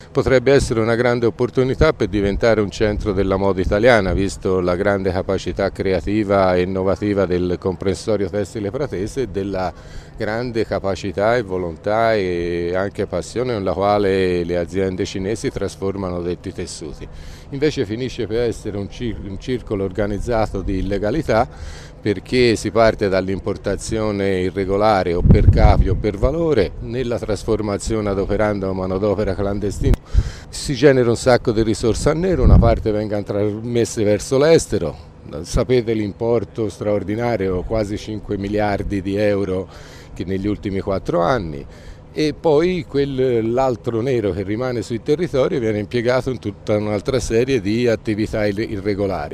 potrebbe essere una grande opportunità per diventare un centro della moda italiana, visto la grande capacità creativa e innovativa del comprensorio tessile pratese e della grande capacità e volontà e anche passione con la quale le aziende cinesi trasformano detti tessuti. Invece finisce per essere un circolo organizzato di illegalità, perché si parte dall'importazione irregolare o per capi o per valore, nella trasformazione adoperando manodopera clandestina si genera un sacco di risorse a nero, una parte vengono trasmesse verso l'estero. Sapete l'importo straordinario, quasi 5 miliardi di euro che negli ultimi 4 anni, e poi l'altro nero che rimane sui territori viene impiegato in tutta un'altra serie di attività irregolari.